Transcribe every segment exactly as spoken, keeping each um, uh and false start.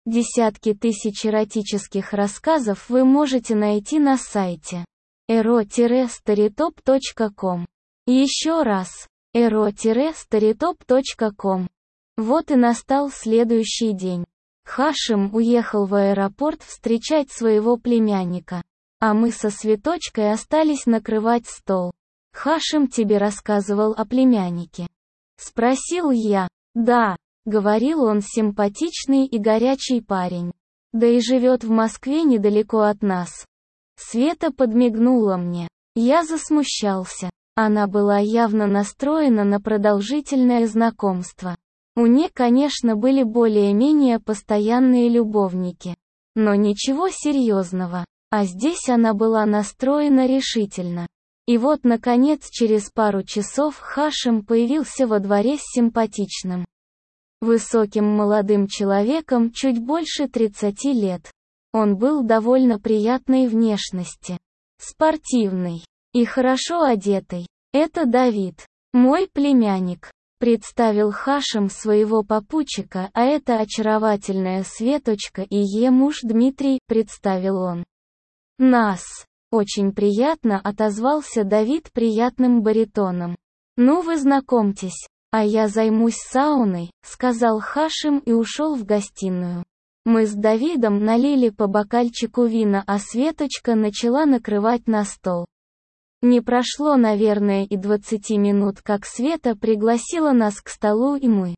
Десятки тысяч эротических рассказов вы можете найти на сайте эро старитоп точка ком. Еще раз, эро старитоп точка ком. Вот и настал следующий день. Хашим уехал в аэропорт встречать своего племянника, а мы со Светочкой остались накрывать стол. «Хашим тебе рассказывал о племяннике?» — спросил я. «Да», — говорил он, симпатичный и горячий парень. «Да и живет в Москве недалеко от нас». Света подмигнула мне. Я засмущался. Она была явно настроена на продолжительное знакомство. У нее, конечно, были более-менее постоянные любовники. Но ничего серьезного. А здесь она была настроена решительно. И вот, наконец, через пару часов Хашим появился во дворе с симпатичным, высоким молодым человеком чуть больше тридцати лет. Он был довольно приятной внешности, спортивный и хорошо одетый. «Это Давид, мой племянник», — представил Хашим своего попутчика, «а это очаровательная Светочка и ее муж Дмитрий», — представил он. «Нас». «Очень приятно», — отозвался Давид приятным баритоном. «Ну вы знакомьтесь, а я займусь сауной», — сказал Хашим и ушел в гостиную. Мы с Давидом налили по бокальчику вина, а Светочка начала накрывать на стол. Не прошло, наверное, и двадцати минут, как Света пригласила нас к столу, и мы,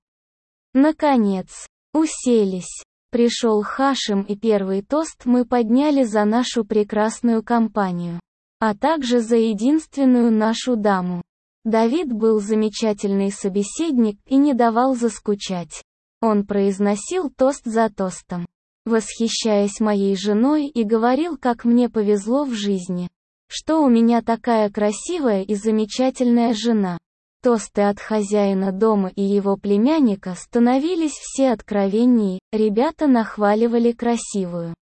наконец, уселись. Пришел Хашим, и первый тост мы подняли за нашу прекрасную компанию, а также за единственную нашу даму. Давид был замечательный собеседник и не давал заскучать. Он произносил тост за тостом, восхищаясь моей женой, и говорил, как мне повезло в жизни, что у меня такая красивая и замечательная жена. Тосты от хозяина дома и его племянника становились все откровеннее, ребята нахваливали красивую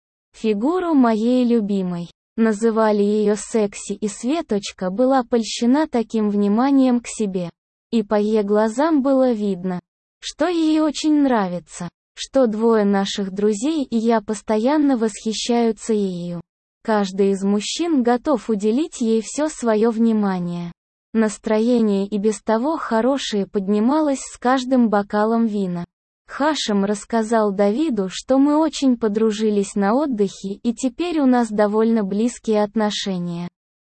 фигуру моей любимой, называли ее секси, и Светочка была польщена таким вниманием к себе. И по ее глазам было видно, что ей очень нравится, что двое наших друзей и я постоянно восхищаются ею. Каждый из мужчин готов уделить ей все свое внимание. Настроение и без того хорошее поднималось с каждым бокалом вина. Хашим рассказал Давиду, что мы очень подружились на отдыхе, и теперь у нас довольно близкие отношения.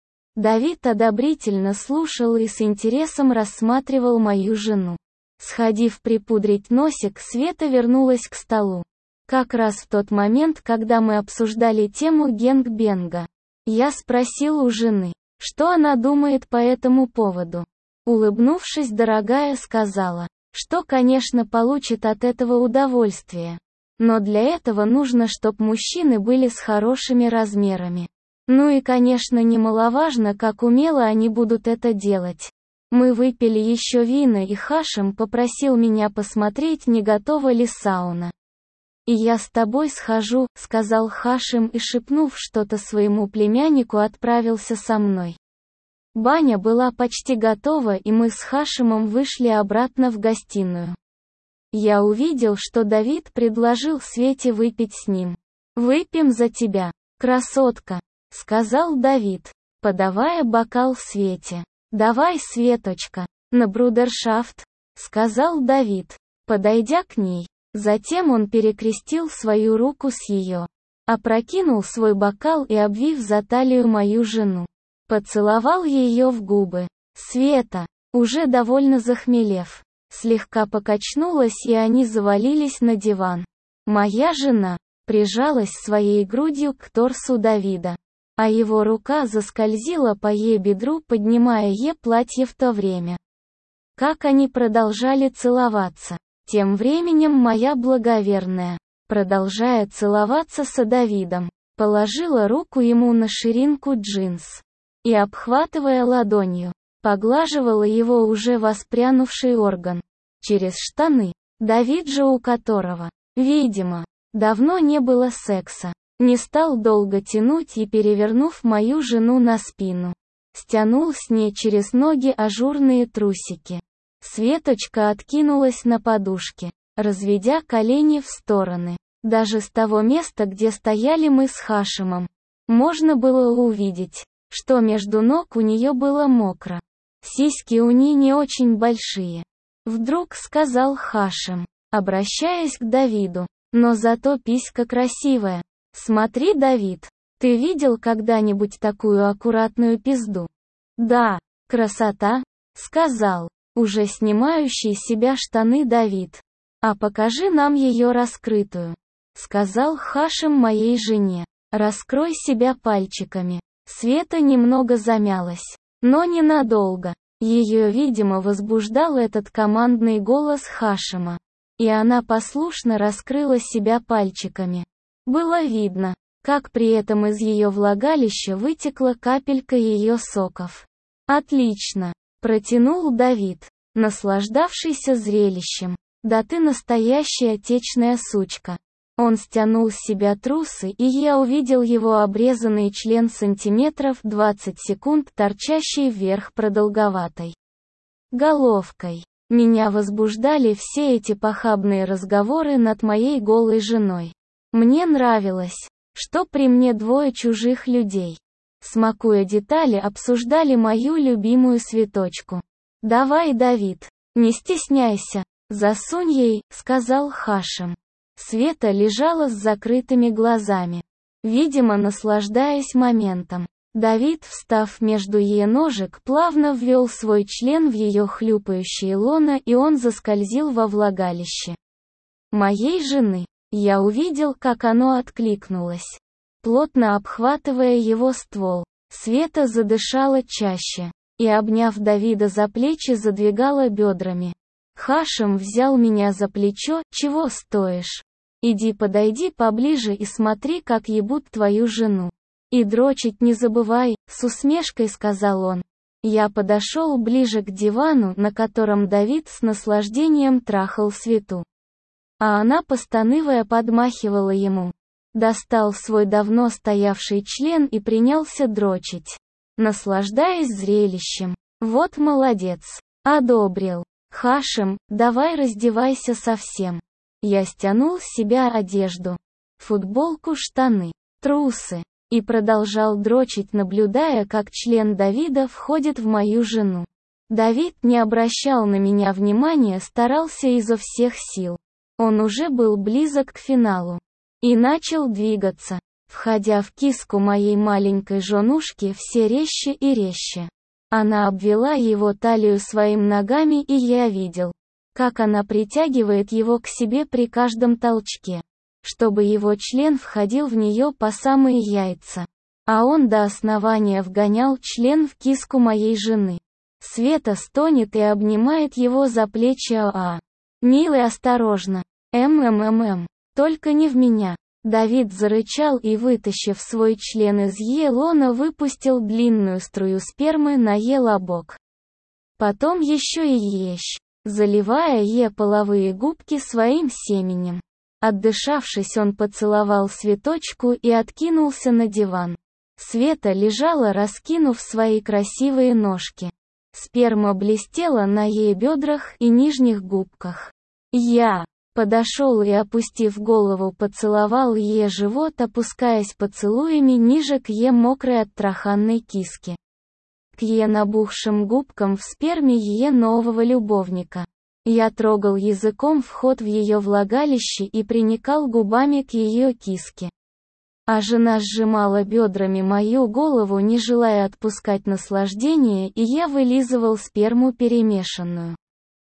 Давид одобрительно слушал и с интересом рассматривал мою жену. Сходив припудрить носик, Света вернулась к столу. Как раз в тот момент, когда мы обсуждали тему гэнг-бенга. Я спросил у жены, что она думает по этому поводу. Улыбнувшись, дорогая сказала, что, конечно, получит от этого удовольствие. Но для этого нужно, чтобы мужчины были с хорошими размерами. Ну и, конечно, немаловажно, как умело они будут это делать. Мы выпили еще вина, и Хашим попросил меня посмотреть, не готова ли сауна. «И я с тобой схожу», — сказал Хашим и, шепнув что-то своему племяннику, отправился со мной. Баня была почти готова, и мы с Хашимом вышли обратно в гостиную. Я увидел, что Давид предложил Свете выпить с ним. «Выпьем за тебя, красотка», — сказал Давид, подавая бокал Свете. «Давай, Светочка, на брудершафт», — сказал Давид, подойдя к ней. Затем он перекрестил свою руку с ее, опрокинул свой бокал и, обвив за талию мою жену, поцеловал ее в губы. Света, уже довольно захмелев, слегка покачнулась, и они завалились на диван. Моя жена прижалась своей грудью к торсу Давида, а его рука заскользила по ее бедру, поднимая ее платье в то время, как они продолжали целоваться. Тем временем моя благоверная, продолжая целоваться с Давидом, положила руку ему на ширинку джинс и, обхватывая ладонью, поглаживала его уже воспрянувший орган через штаны. Давид же, у которого, видимо, давно не было секса, не стал долго тянуть и, перевернув мою жену на спину, стянул с ней через ноги ажурные трусики. Светочка откинулась на подушке, разведя колени в стороны. Даже с того места, где стояли мы с Хашимом, можно было увидеть, что между ног у нее было мокро. Сиськи у нее не очень большие. Вдруг сказал Хашим, обращаясь к Давиду. Но зато писька красивая. Смотри, Давид, ты видел когда-нибудь такую аккуратную пизду? Да, красота, сказал, уже снимающий с себя штаны Давид. А покажи нам ее раскрытую. Сказал Хашим моей жене. Раскрой себя пальчиками. Света немного замялась. Но ненадолго. Ее, видимо, возбуждал этот командный голос Хашима. И она послушно раскрыла себя пальчиками. Было видно, как при этом из ее влагалища вытекла капелька ее соков. «Отлично!» – протянул Давид, наслаждавшийся зрелищем. «Да ты настоящая течная сучка!» Он стянул с себя трусы, и я увидел его обрезанный член сантиметров двадцать секунд, торчащий вверх продолговатой головкой. Меня возбуждали все эти похабные разговоры над моей голой женой. Мне нравилось, что при мне двое чужих людей, смакуя детали, обсуждали мою любимую цветочку. «Давай, Давид, не стесняйся, засунь ей», — сказал Хашим. Света лежала с закрытыми глазами, видимо, наслаждаясь моментом. Давид, встав между ее ножек, плавно ввел свой член в ее хлюпающее лоно, и он заскользил во влагалище моей жены. Я увидел, как оно откликнулось, плотно обхватывая его ствол. Света задышала чаще и, обняв Давида за плечи, задвигала бедрами. Хашим взял меня за плечо. «Чего стоишь? Иди подойди поближе и смотри, как ебут твою жену. И дрочить не забывай», — с усмешкой сказал он. Я подошел ближе к дивану, на котором Давид с наслаждением трахал Свету. А она, постанывая, подмахивала ему. Достал свой давно стоявший член и принялся дрочить, наслаждаясь зрелищем. «Вот молодец. Одобрил. Хашим, давай раздевайся совсем». Я стянул с себя одежду, футболку, штаны, трусы, и продолжал дрочить, наблюдая, как член Давида входит в мою жену. Давид не обращал на меня внимания, старался изо всех сил. Он уже был близок к финалу. И начал двигаться, входя в киску моей маленькой женушки все резче и резче. Она обвела его талию своими ногами, и я видел, как она притягивает его к себе при каждом толчке, чтобы его член входил в нее по самые яйца. А он до основания вгонял член в киску моей жены. Света стонет и обнимает его за плечи. «А, милый, осторожно. М-м-м-м. Только не в меня». Давид зарычал и, вытащив свой член из ее лона, выпустил длинную струю спермы на ее лобок. Потом еще и ещ, заливая ее половые губки своим семенем. Отдышавшись, он поцеловал Светочку и откинулся на диван. Света лежала, раскинув свои красивые ножки. Сперма блестела на ее бедрах и нижних губках. Я подошел и, опустив голову, поцеловал ее живот, опускаясь поцелуями ниже к ее мокрой от траханной киске, к ее набухшим губкам в сперме ее нового любовника. Я трогал языком вход в ее влагалище и приникал губами к ее киске. А жена сжимала бедрами мою голову, не желая отпускать наслаждение, и я вылизывал сперму, перемешанную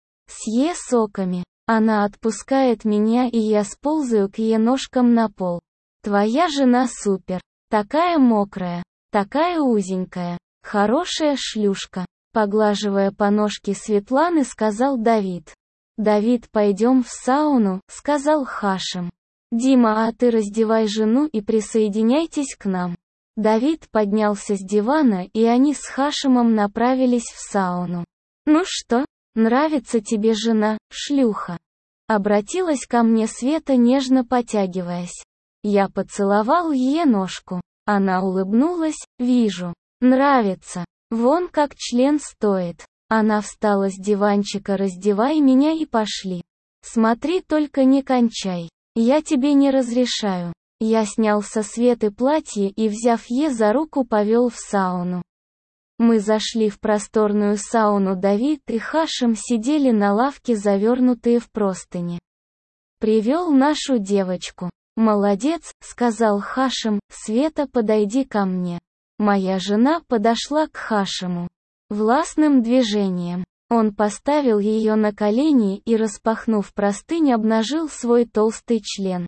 с ее соками. Она отпускает меня, и я сползаю к ее ножкам на пол. «Твоя жена супер. Такая мокрая, такая узенькая, хорошая шлюшка», поглаживая по ножке Светланы, сказал Давид. «Давид, пойдем в сауну», сказал Хашим. «Дима, а ты раздевай жену и присоединяйтесь к нам». Давид поднялся с дивана, и они с Хашимом направились в сауну. «Ну что, нравится тебе жена, шлюха?» Обратилась ко мне Света, нежно потягиваясь. Я поцеловал ее ножку. Она улыбнулась. «Вижу. Нравится. Вон как член стоит». Она встала с диванчика. «Раздевай меня и пошли. Смотри, только не кончай». Я тебе не разрешаю. Я снял со Светы платье и, взяв ее за руку, повел в сауну. Мы зашли в просторную сауну. Давид и Хашим сидели на лавке, завернутые в простыни. «Привел нашу девочку. Молодец», — сказал Хашим. «Света, подойди ко мне». Моя жена подошла к Хашиму. Властным движением он поставил ее на колени и, распахнув простынь, обнажил свой толстый член.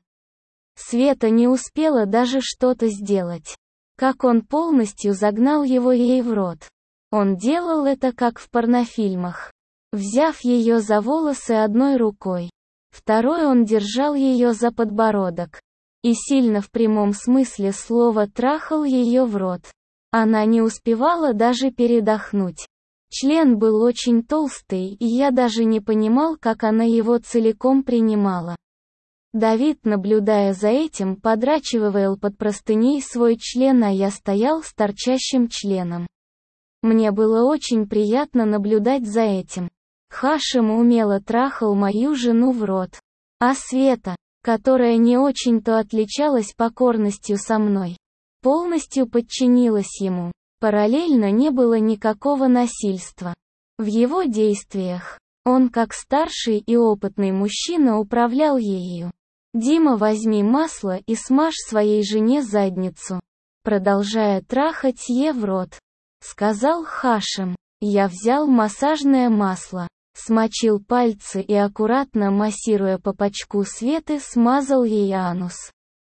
Света не успела даже что-то сделать. Как он полностью загнал его ей в рот. Он делал это как в порнофильмах. Взяв ее за волосы одной рукой, второй он держал ее за подбородок. И сильно в прямом смысле слова трахал ее в рот. Она не успевала даже передохнуть. Член был очень толстый, и я даже не понимал, как она его целиком принимала. Давид, наблюдая за этим, подрачивал под простыней свой член, а я стоял с торчащим членом. Мне было очень приятно наблюдать за этим. Хашим умело трахал мою жену в рот. А Света, которая не очень-то отличалась покорностью со мной, полностью подчинилась ему. Параллельно не было никакого насильства в его действиях. Он, как старший и опытный мужчина, управлял ею. «Дима, возьми масло и смажь своей жене задницу», продолжая трахать ее в рот, сказал Хашим. Я взял массажное масло, смочил пальцы и, аккуратно массируя по пачку Светы, смазал ей анус.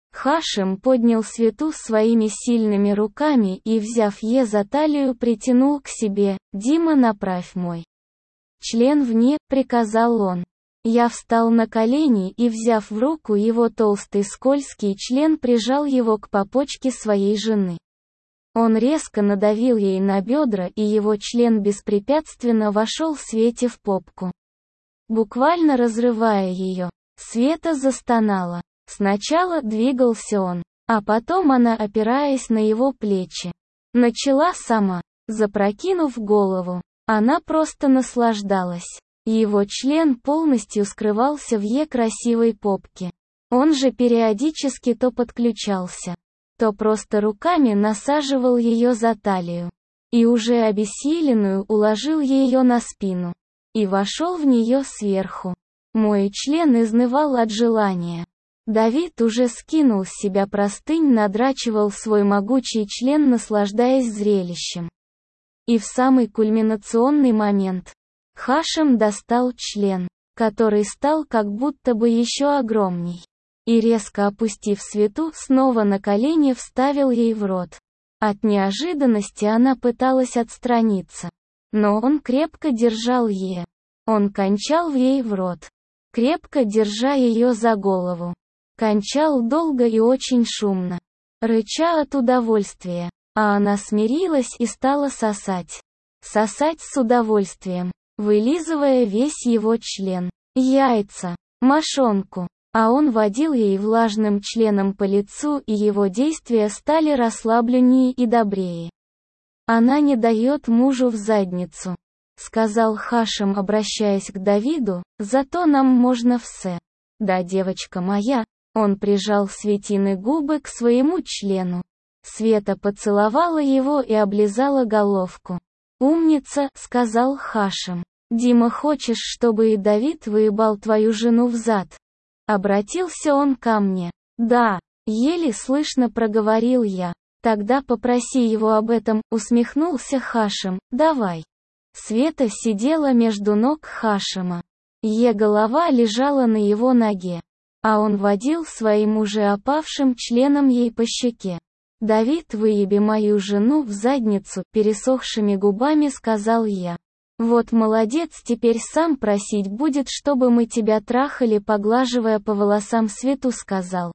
Хашим поднял Свету своими сильными руками и, взяв ее за талию, притянул к себе. «Дима, направь мой член вне», — приказал он. Я встал на колени и, взяв в руку его толстый скользкий член, прижал его к попочке своей жены. Он резко надавил ей на бедра, и его член беспрепятственно вошел Свете в попку, буквально разрывая ее. Света застонала. Сначала двигался он, а потом она, опираясь на его плечи, начала сама. Запрокинув голову, она просто наслаждалась. Его член полностью скрывался в ее красивой попке. Он же периодически то подключался, то просто руками насаживал ее за талию. И уже обессиленную уложил ее на спину. И вошел в нее сверху. Мой член изнывал от желания. Давид уже скинул с себя простынь, надрачивал свой могучий член, наслаждаясь зрелищем. И в самый кульминационный момент Хашим достал член, который стал как будто бы еще огромней. И, резко опустив Свету, снова на колени вставил ей в рот. От неожиданности она пыталась отстраниться. Но он крепко держал ее. Он кончал в ей в рот, крепко держа ее за голову. Кончал долго и очень шумно, рыча от удовольствия. А она смирилась и стала сосать. Сосать с удовольствием, вылизывая весь его член, яйца, мошонку. А он водил ей влажным членом по лицу, и его действия стали расслабленнее и добрее. «Она не дает мужу в задницу», — сказал Хашим, обращаясь к Давиду, «зато нам можно все». «Да, девочка моя», — он прижал Светины губы к своему члену. Света поцеловала его и облизала головку. «Умница», — сказал Хашим. «Дима, хочешь, чтобы и Давид выебал твою жену в зад?» Обратился он ко мне. «Да», — еле слышно проговорил я. «Тогда попроси его об этом», — усмехнулся Хашим. «Давай». Света сидела между ног Хашима. Ее голова лежала на его ноге, а он водил своим уже опавшим членом ей по щеке. «Давид, выеби мою жену в задницу», — пересохшими губами сказал я. «Вот молодец, теперь сам просить будет, чтобы мы тебя трахали», — поглаживая по волосам Свету, сказал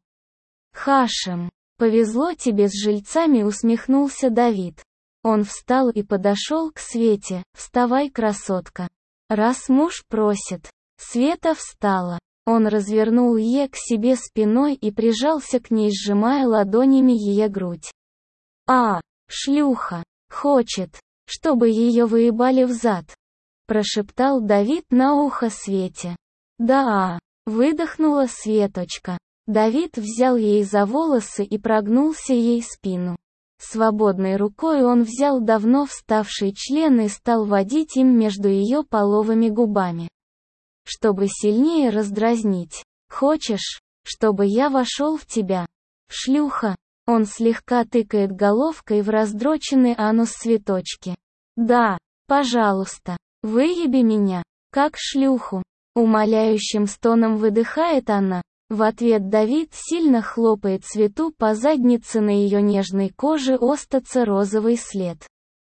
Хашим. «Повезло тебе с жильцами», — усмехнулся Давид. Он встал и подошел к Свете. «Вставай, красотка. Раз муж просит». Света встала. Он развернул ее к себе спиной и прижался к ней, сжимая ладонями ее грудь. «А, шлюха, хочет, чтобы ее выебали в зад», — прошептал Давид на ухо Свете. «Да, выдохнула Светочка. Давид взял ей за волосы и прогнулся ей спину. Свободной рукой он взял давно вставший член и стал водить им между ее половыми губами, чтобы сильнее раздразнить. «Хочешь, чтобы я вошел в тебя? Шлюха?» Он слегка тыкает головкой в раздроченный анус цветочки. «Да, пожалуйста, выеби меня, как шлюху!» Умоляющим стоном выдыхает она. В ответ Давид сильно хлопает Свету по заднице, на ее нежной коже остается розовый след.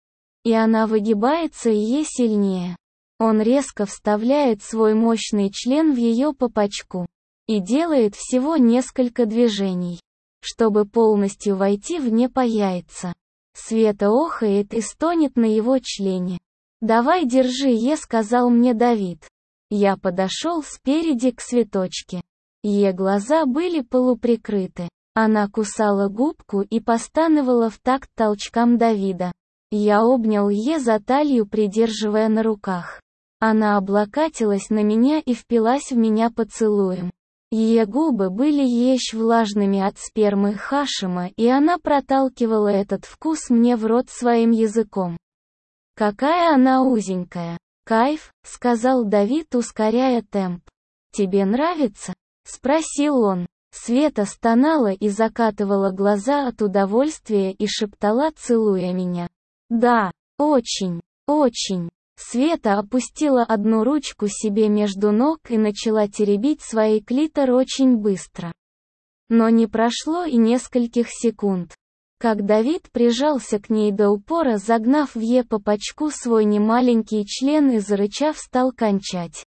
И она выгибается ей сильнее. Он резко вставляет свой мощный член в ее попочку и делает всего несколько движений, чтобы полностью войти в не по яйца. Света охает и стонет на его члене. «Давай держи е», сказал мне Давид. Я подошел спереди к Светочке. Ее глаза были полуприкрыты. Она кусала губку и постановала в такт толчкам Давида. Я обнял ее за талию, придерживая на руках. Она облокотилась на меня и впилась в меня поцелуем. Ее губы были еще влажными от спермы Хашима, и она проталкивала этот вкус мне в рот своим языком. «Какая она узенькая!» «Кайф», — сказал Давид, ускоряя темп. «Тебе нравится?» — спросил он. Света стонала и закатывала глаза от удовольствия и шептала, целуя меня. «Да, очень, очень». Света опустила одну ручку себе между ног и начала теребить свой клитор очень быстро. Но не прошло и нескольких секунд, как Давид прижался к ней до упора, загнав в е попочку свой немаленький член и, зарычав, стал кончать.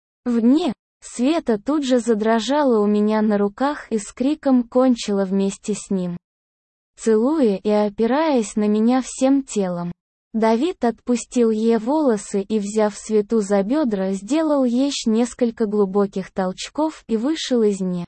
Вне, Света тут же задрожала у меня на руках и с криком кончила вместе с ним, целуя и опираясь на меня всем телом. Давид отпустил ей волосы и, взяв Свету за бедра, сделал ей несколько глубоких толчков и вышел из не.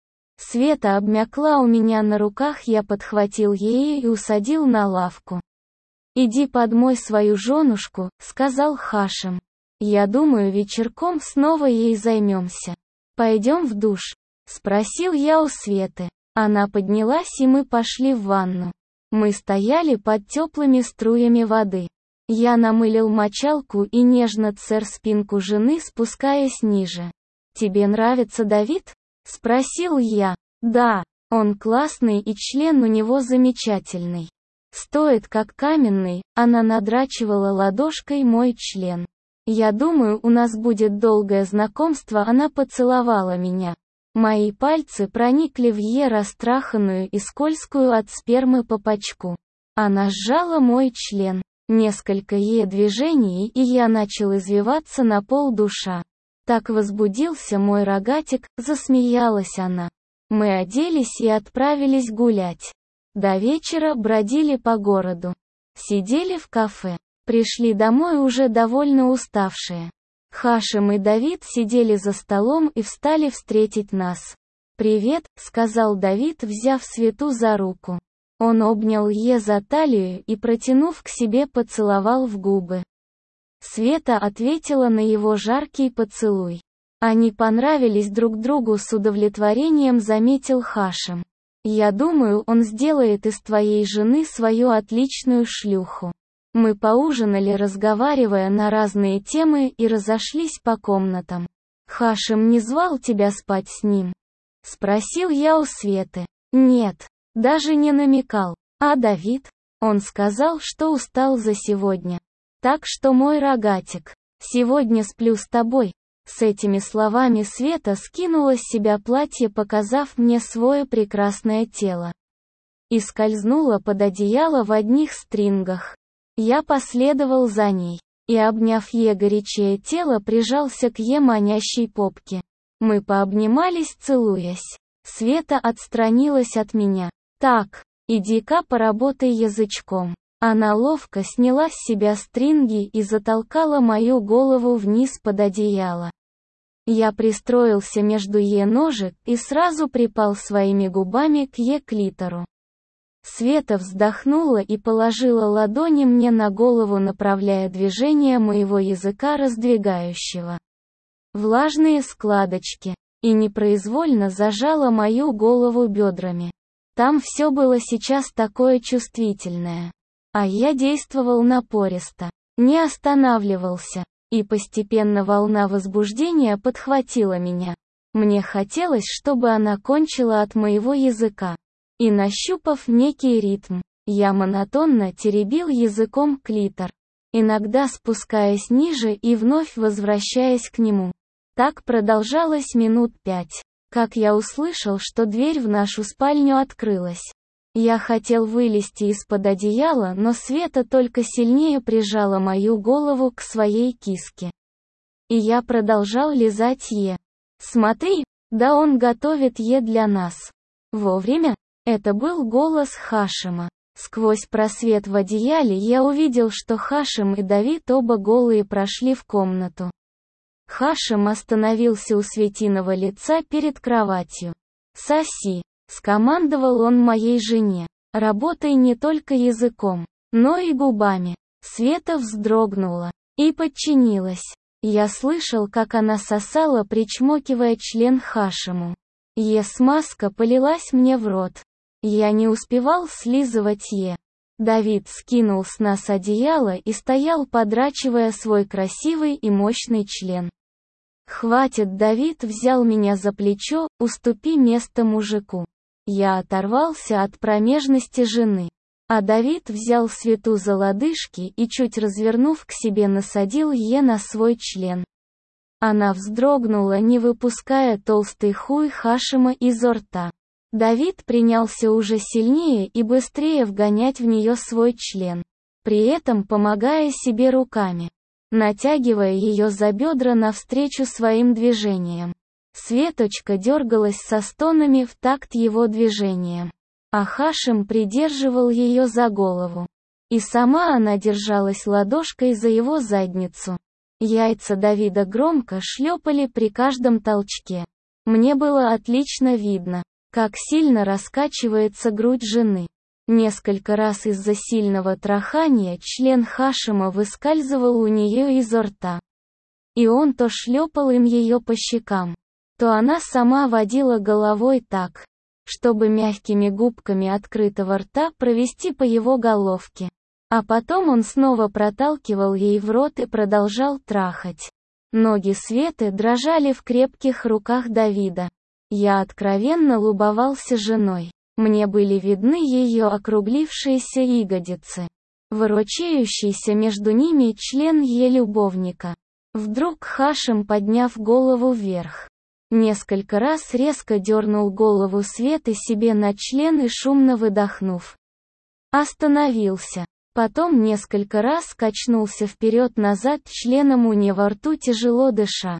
Света обмякла у меня на руках, я подхватил ее и усадил на лавку. «Иди подмой свою женушку», — сказал Хашим. «Я думаю, вечерком снова ей займемся. Пойдем в душ?» — спросил я у Светы. Она поднялась, и мы пошли в ванну. Мы стояли под теплыми струями воды. Я намылил мочалку и нежно цер спинку жены, спускаясь ниже. «Тебе нравится Давид?» — спросил я. «Да, он классный и член у него замечательный. Стоит как каменный», — она надрачивала ладошкой мой член. «Я думаю, у нас будет долгое знакомство», — она поцеловала меня. Мои пальцы проникли в ее растраханную и скользкую от спермы попочку. Она сжала мой член. Несколько ее движений, и я начал извиваться на пол душа. Так возбудился мой рогатик, засмеялась она. Мы оделись и отправились гулять. До вечера бродили по городу. Сидели в кафе. Пришли домой уже довольно уставшие. Хашим и Давид сидели за столом и встали встретить нас. «Привет», — сказал Давид, взяв Свету за руку. Он обнял ее за талию и, протянув к себе, поцеловал в губы. Света ответила на его жаркий поцелуй. Они понравились друг другу, с удовлетворением заметил Хашим. «Я думаю, он сделает из твоей жены свою отличную шлюху». Мы поужинали, разговаривая на разные темы, и разошлись по комнатам. «Хашим не звал тебя спать с ним?» — спросил я у Светы. «Нет, даже не намекал. А Давид? Он сказал, что устал за сегодня. Так что, мой рогатик, сегодня сплю с тобой». С этими словами Света скинула с себя платье, показав мне свое прекрасное тело, и скользнула под одеяло в одних стрингах. Я последовал за ней, и, обняв ее горячее тело, прижался к ее манящей попке. Мы пообнимались, целуясь. Света отстранилась от меня. «Так, иди-ка поработай язычком». Она ловко сняла с себя стринги и затолкала мою голову вниз под одеяло. Я пристроился между ее ножек и сразу припал своими губами к ее клитору. Света вздохнула и положила ладони мне на голову, направляя движение моего языка, раздвигающего влажные складочки. и непроизвольно зажала мою голову бедрами. Там все было сейчас такое чувствительное. А я действовал напористо, не останавливался, и постепенно волна возбуждения подхватила меня. Мне хотелось, чтобы она кончила от моего языка. И нащупав некий ритм, я монотонно теребил языком клитор, иногда спускаясь ниже и вновь возвращаясь к нему. Так продолжалось минут пять, как я услышал, что дверь в нашу спальню открылась. Я хотел вылезти из-под одеяла, но Света только сильнее прижала мою голову к своей киске. И я продолжал лизать Е. «Смотри, да он готовит Е для нас». Вовремя. Это был голос Хашима. Сквозь просвет в одеяле я увидел, что Хашим и Давид оба голые прошли в комнату. Хашим остановился у Светиного лица перед кроватью. «Соси», — скомандовал он моей жене. «Работай не только языком, но и губами». Света вздрогнула и подчинилась. Я слышал, как она сосала, причмокивая член Хашиму. Е-смазка полилась мне в рот. Я не успевал слизывать Е. Давид скинул с нас одеяло и стоял, подрачивая свой красивый и мощный член. «Хватит!» — Давид взял меня за плечо, «уступи место мужику». Я оторвался от промежности жены. А Давид взял Свету за лодыжки и, чуть развернув к себе, насадил Е на свой член. Она вздрогнула, не выпуская толстый хуй Хашима изо рта. Давид принялся уже сильнее и быстрее вгонять в нее свой член, при этом помогая себе руками, натягивая ее за бедра навстречу своим движениям. Светочка дергалась со стонами в такт его движениям, а Хашим придерживал ее за голову. И сама она держалась ладошкой за его задницу. Яйца Давида громко шлепали при каждом толчке. Мне было отлично видно, как сильно раскачивается грудь жены. Несколько раз из-за сильного трахания член Хашима выскальзывал у нее изо рта. И он то шлепал им ее по щекам, то она сама водила головой так, чтобы мягкими губками открытого рта провести по его головке. А потом он снова проталкивал ей в рот и продолжал трахать. Ноги Светы дрожали в крепких руках Давида. Я откровенно любовался женой. Мне были видны ее округлившиеся ягодицы, ворочающийся между ними член ее любовника. Вдруг Хашим, подняв голову вверх, несколько раз резко дернул голову Светы себе на член и, шумно выдохнув, остановился. Потом несколько раз качнулся вперед-назад членом у нее во рту, тяжело дыша,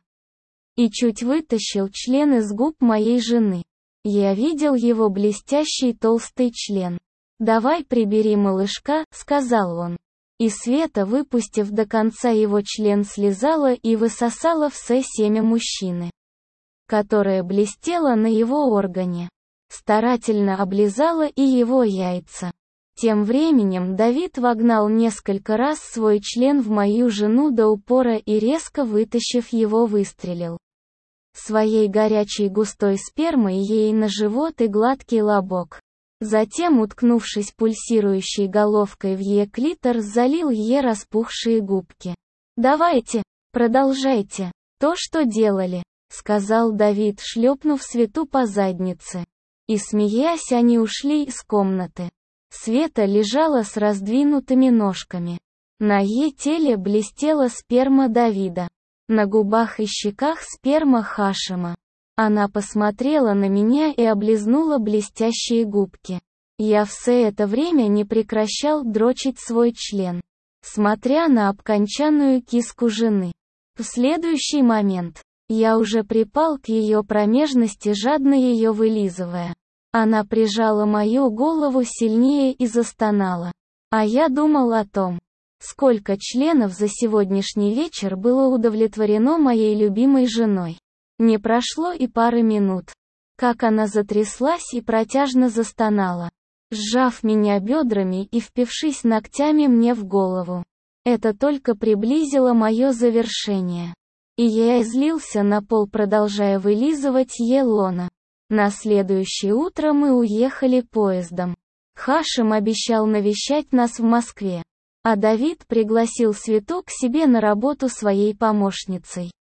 и чуть вытащил член из губ моей жены. Я видел его блестящий толстый член. «Давай прибери малышка», — сказал он. И Света, выпустив до конца его член, слезала и высосала все семя мужчины, которое блестело на его органе. Старательно облизала и его яйца. Тем временем Давид вогнал несколько раз свой член в мою жену до упора и, резко вытащив его, выстрелил своей горячей густой спермой ей на живот и гладкий лобок. Затем, уткнувшись пульсирующей головкой в ее клитор, залил ей распухшие губки. «Давайте, продолжайте то, что делали», — сказал Давид, шлепнув Свету по заднице. И, смеясь, они ушли из комнаты. Света лежала с раздвинутыми ножками. На ее теле блестела сперма Давида. На губах и щеках сперма Хашима. Она посмотрела на меня и облизнула блестящие губки. Я все это время не прекращал дрочить свой член, смотря на обкончанную киску жены. В следующий момент я уже припал к ее промежности, жадно ее вылизывая. Она прижала мою голову сильнее и застонала. А я думал о том, сколько членов за сегодняшний вечер было удовлетворено моей любимой женой. Не прошло и пары минут, как она затряслась и протяжно застонала, сжав меня бедрами и впившись ногтями мне в голову. Это только приблизило мое завершение. И я излился на пол, продолжая вылизывать Елона. На следующее утро мы уехали поездом. Хашим обещал навещать нас в Москве. А Давид пригласил Свету к себе на работу своей помощницей.